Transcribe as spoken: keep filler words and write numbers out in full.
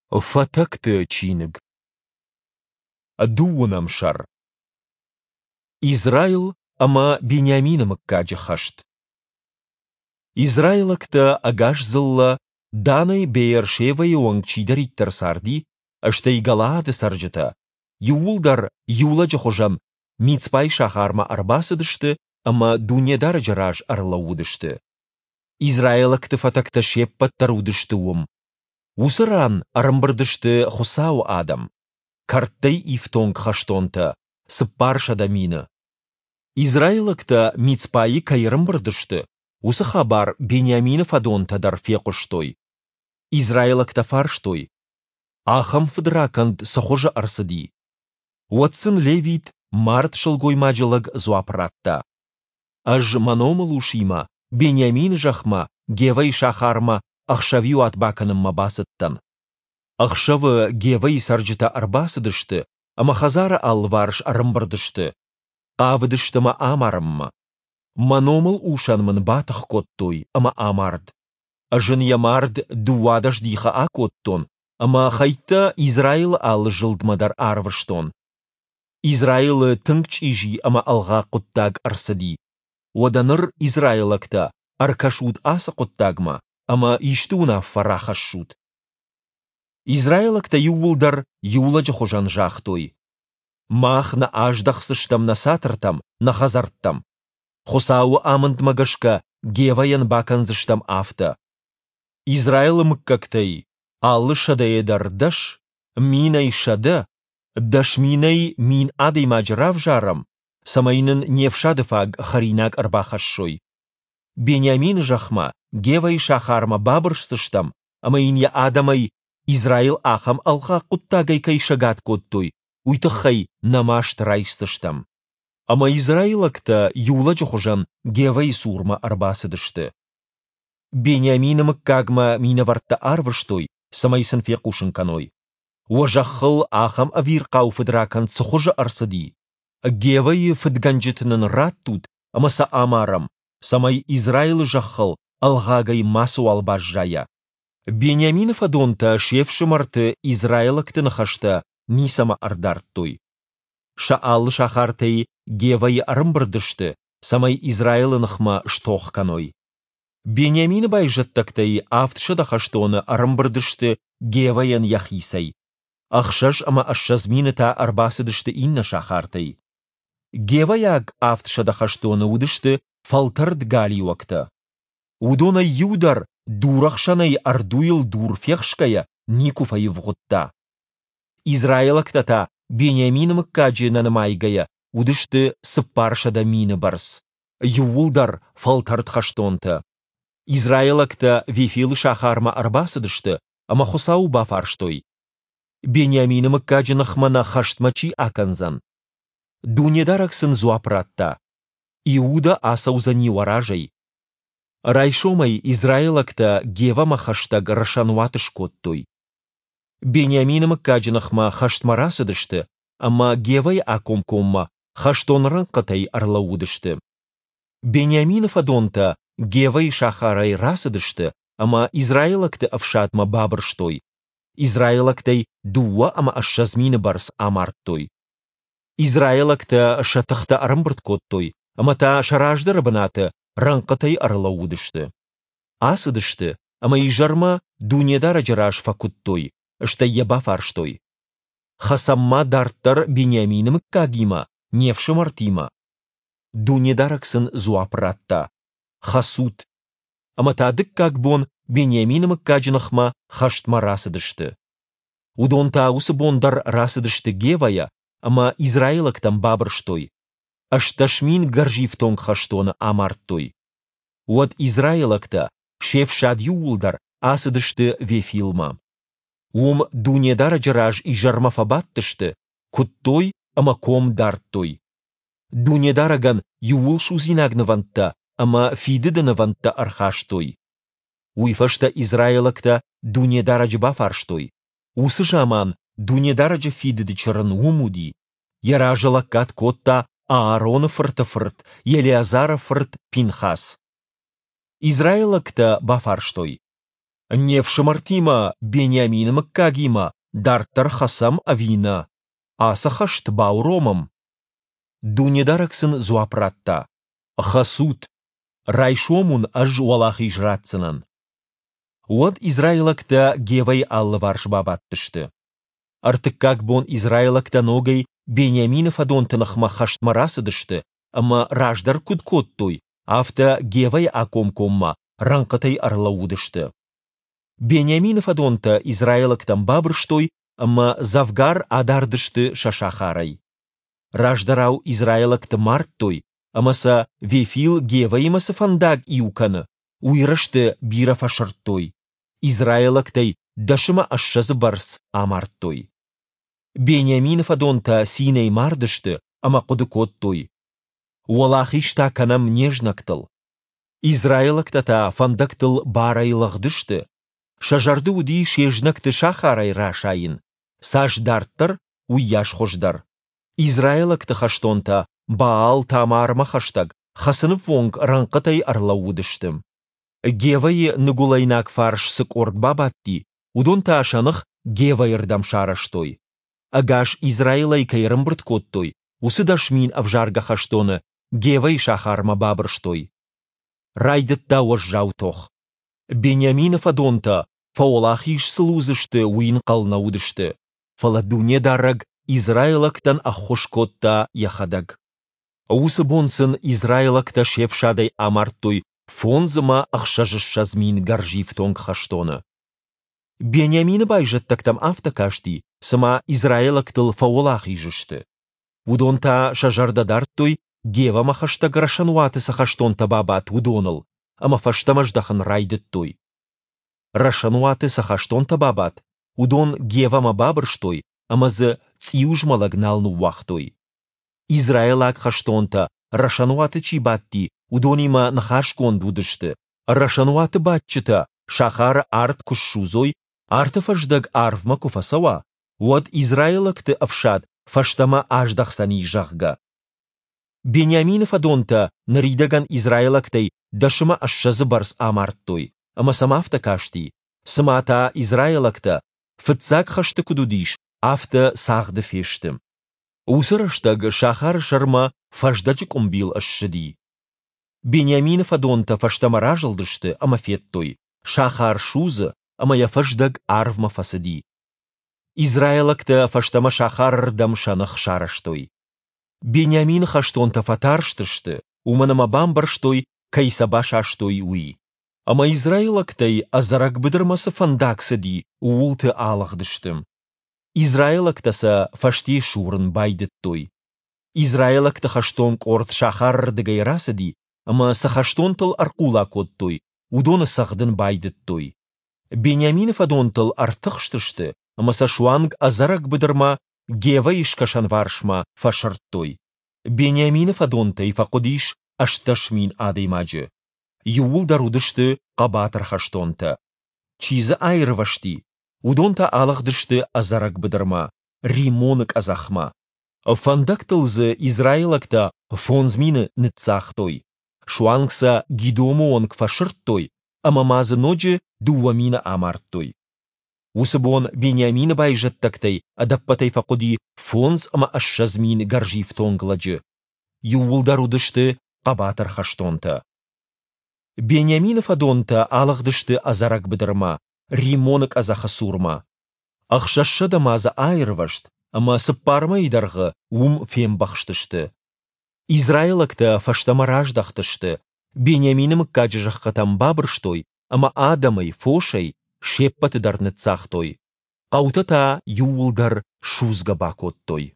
فتكت چينگ دوونم شر إزرائيل أما بنيامين مكاج خشت إزرائيل كتا أغاش زلا داني بير شيوي وانگ چيدري ترساردي أشتي غلاد سرجتا يولدر يولج خجم ميتسباي شاخارما أرباسدشت أما دونيا دار جراج أرلودشت إزرائيل كتا فتكت شيبت ترودشتوم وسران أرمبردشت خساو آدم كارتي إفتونг خشتونتا سبارش адамина. Израилакта мицпаи кайрымбырдышты, усы хабар Беньямина фадонта дар фекуштой. Израилакта фарштой. Ахам фдраканд сахожа арсади. Уатсын левит март шылгой маджалаг зуапратта. Аж маномалушима, Беньямин жахма, гевай шахарма, ахшавиу атбаканым мабасыттан. Ахшавы гевай сарджита арбасыдышты, ама хазара алварш арымбырдышты. Авдыштыма амарымма. Маномыл ушанмын батах коттой, ама амард. Ажын ямард дуадаш диха акоттон, ама хайта Израил ал жылдмадар арвыштон. Израил тыңч ижи ама алға коттаг арсади. Оданыр Израилакта аркашуд аса коттагма, ама иштуна фарахашуд. Израилакта юулдар юлажа хожан жахтой. Мах на аждахсыштам на сатыртам, на хазарттам. Хосау амынд магашка геваян баканзыштам афта. Израил мыккактай, аллы шадаедар даш, минай шада, даш минай мин адей маджрав жарам, самайнын невшадыфаг харинак арбахашшой. Беньямин жахма, гевай шахарма бабыршсыштам, амайня адамай Израил ахам алха куттагай кайшагат коттой. Уйтахай намашт райстыштам. Ама Израилакта юлажа хожан гевай сурма арбасыдышты. Беньяминым кагма минаварта арвыштой, самайсын фекушын каной. Уажахыл ахам авир кауфыдракан цхожа арсади. Гевай фыдганджитнын раттут, амаса амарам, самай Израил жахыл алгагай масу албажжая. Беньямин фадонта шефшымарты Израилактын хашта Нисама ардартой. Шаал шахартай гевай арымбырдышты, самай Израилынхма штох каной. Беньямин байжаттактай афтшада хаштоны арымбырдышты геваян яхисай. Ахшаш ама ашшазмината арбасыдышты инна шахартай. Геваяг афтшада хаштоны удышты фалтард гали вакта. Удона юдар дурахшанай ардуил дур фехшкая никуфай вгутта. Израилактата Беньямин мыккаджи нанамайгая удышты сыппаршада мины барс. Юулдар фалтард хаштонта. Израилакта вефил шахарма арбасыдышты, ама хусау бафарштой. Беньямин мыккаджи нахмана хаштмачи аканзан. Дунедараксын зуапратта. Иуда асаузани варажай. Райшомай Израилакта гевама хаштаг рашануатыш коттой. Беньямин мыккаджинахма хаштмарасыдышты, ама гевай акомкомма хаштонран катай арлаудышты. Беньямин фадонта гевай шахарай расыдышты, ама Израилакты авшатма бабырштой. Израилактай дуа ама ашшазмины барс амарттой. Израилакта шатахта арымбырт коттой, ама та шаражды рабанаты ранкатай арлаудышты. Асыдышты, ама ижарма дунедара жараш факуттой. Шта еба фарштой. Хасамма дарттар Беньяминым кагима, невшымартима. Дунедараксын зуапратта. Хасут. Аматадык кагбон Беньяминым каджинахма хаштма расыдышты. Удонта усы бондар расыдышты гевая, ама Израилактам бабырштой. Ашташмин гаржифтонг хаштона амарттой. Уад Израилакта шефшад юулдар асыдышты вефилма. Ум дунедара жараж и жармафабаттышты, куттой ама ком дарттой. Дунедараган юул шузинагнаванта, ама фидыдынаванта архаштой. Уйфашта Израилакта дунедараджы бафарштой. Усы жаман дунедараджы фидыды чырын умуди. Яражы лакат котта Аарона фырты-фырт, Елеазара фырт Пинхас. Израилакта бафарштой. Невшамартима Бениамин Маккагима, дарттар хасам авина, асахашт бауромам. Дунедараксын зуапратта, хасут, райшомун аж уалахи жратсынын. Вот Израилакта гевай аллы варш бабаттышты. Артык как бон Израилакта ногай Бениаминов адонтынахма хаштмарасыдышты, ама раждар кудкоттой, авта гевай аком-комма, ранқатай арлаудышты. Бениаминов адонта Израилактам бабырштой, ама завгар адардышты шашахарай. Раждарау Израилакта марттой, амаса вефил геваймасы фандаг иуканы, уйрышты бира фашырттой. Израилактай дашыма ашшазы барс амарттой. Бениаминов адонта синей мардышты, ама кудыкоттой. Уалахишта канам нежнактыл. Израилактата фандактыл барайлағдышты. Шажарды уди шежнакты шахарай рашайын. Саждарттар уяш хождар. Израилакты хаштонта Баал тамарма хаштаг. Хасынып вонг ранқатай арлаудыштым. Гевай нагулайнак фарш сык орд бабатти. Удонта ашанық гевайырдам шараштой. Агаш Израилай кайрым брткоттой. Усы дашмин авжарга хаштоны. Гевай шахарма бабырштой. Райдытта уажжау тох. Бениаминов адонта фаолахиш сылузышты уин қалнаудышты. Фаладуне дараг Израилактан ахошкотта яхадаг. Усы бонсын Израилакта шефшадай амарттой фонзыма ахшажышшазмин гаржив тонг хаштоны. Бениамин байжаттактам автокашти сама Израилактыл фаолахижышты. Удонта шажардадартой гева махашта грашануаты сахаштонта бабат удоныл, ама фаштамаждахан райдыттой. Рашануаты сахаштонта бабат, удон гева мабабырштой, амазы циужмалагналну вахтой. Израилак хаштонта рашануаты чибатти, удонима нахашкон будышты. Рашануаты батчыта, шахар арт кушшузой, арты фаждаг арвма куфасава, вот Израилакты авшад, фаштама аждахсани жахга. Бениаминов адонта наридаган Израилактай дашыма ашшазы барс амарттой, ама самафта кашти, самата Израилакта, фыцак хашты кудудиш, афта сағды фештім. Усыраштаг шахар шарма фаждачык умбил ашшыди. Бениаминов адонта фаштама ражылдышты, ама феттой, шахар шузы, ама яфаждаг арвма фасади. Израилакта фаштама шахар дамшанах шараштой. Бениамин хаштонта фатарштышты, уманама бамбарштой, кайсаба шаштой уи. Ама Израилактай азарак быдырмасы фандаксади, уулты алахдыштым. Израилактаса фашти шурын байдыттой. Израилакта хаштонг орт шахар дыгайрасади, ама сахаштонтыл аркула коттой, удоны сахдын байдыттой. Бениаминов адонтыл артықштышты, ама сашуанг азарак быдырма гева ишкашан варшма фашарттой. Бениаминов адонтай факодиш ашташмин адаймаджы. Юул дарудышты қабатыр хаштонта. Чизы айрывашти. Удонта алахдышты азарак быдырма. Римонык азахма. Фандактылзы Израилакта фонзмины ныцахтой. Шуангса гидомуонг фашырттой, амамазы ноджы дуамина амарттой. Усыбон Бениамина байжаттактай адаппатай факуди фонз ама ашшазмин гаржив тонгладжы. Юулдарудышты қабатыр хаштонта. Бениаминов адонта алахдышты азарак быдырма, римонык азахасурма. Ахшашшада маза айрывашт, ама сыппарма идарғы ум фем бахштышты. Израилакта фаштама раждахтышты, Бениаминым каджыжаққатам бабырштой, ама адамай фошай шеппаты дарны цахтой. Қаутата юулдар шузга бакоттой.